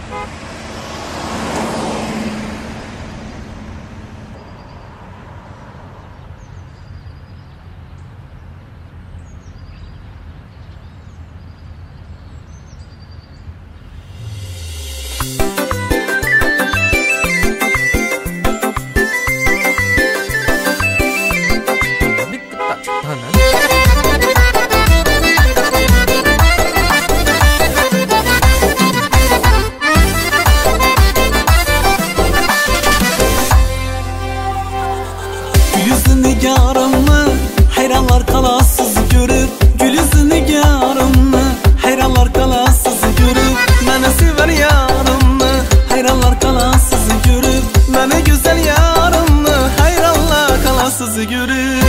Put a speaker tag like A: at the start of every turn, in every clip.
A: Nigarımı hayranlar kalasız görür, gül yüzü nigarımı hayranlar kalasız görür. Beni sever yarımı hayranlar kalasız görür, beni güzel yarımı hayranlar kalasız görür.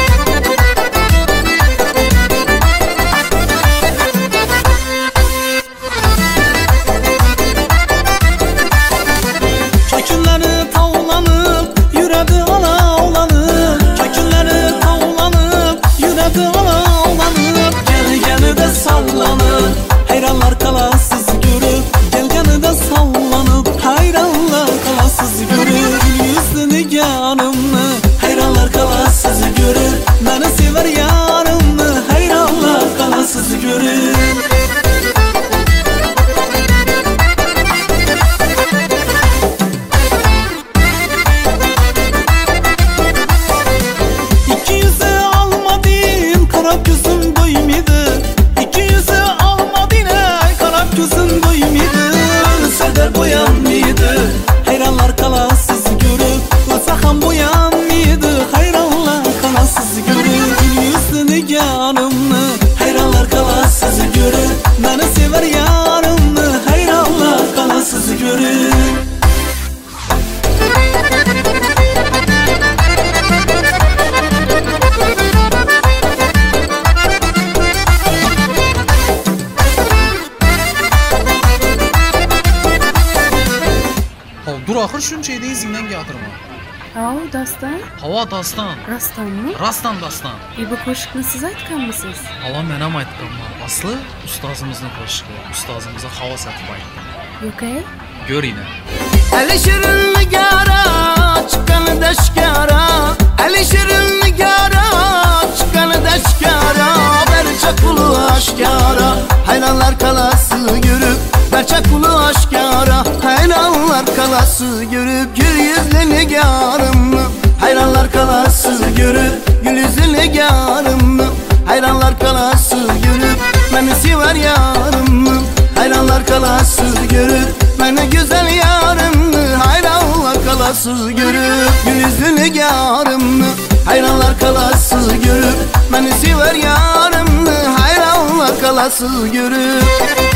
A: Çakılları tavlanıp yüredi alavlanıp, çakılları tavlanıp yüredi alavlanıp, gel de sallanıp hayranlar kalasız görüp, gel de sallanıp hayranlar kalasız görür. Gül yüzlü nigarımı hayranlar kalasız görür, beni sever yarımı hayranlar kalasız görür. Gözüm doymadı, iki yüzü almadın kara gözüm doymadı. Seder boyanmadı, hayranlar kalasız görüp, saçam boyanmadı, hayranlar kalasız görüp. Gül yüzlü nigarımı hayranlar kalasız görüp, beni sever yarımı hayranlar kalasız görüp.
B: Dur axır şuncha edi izindən yadırma.
C: Hava dastan?
B: Hava dastan.
C: Rastan mı?
B: Rastan dastan.
C: Bu qoşqni siz aytganmisiz?
B: Hava mənəm aytqanman. Aslı ustazımızın qoşqu. Ustazımıza hava satıb aytdım.
C: Yo'q.
B: Gör yine.
A: Ali şirin nigara çıkanı daşkara, Ali şirin nigara çıkanı daşkara, berçe kulu aşkara hayranlar kalası görüp, berçe kulu aşkara hayranlar kalası görüp. Gül yüzlü nigarımı hayranlar kalası görüp, gül yüzlü nigarımı hayranlar kalası görüp, beni sever yarımı hayranlar kalası görüp, beni güzel yarımı hayranlar kalası görüp. Gül yüzlü nigarımı hayranlar kalası görüp, beni sever yarımı hayranlar kalası görüp.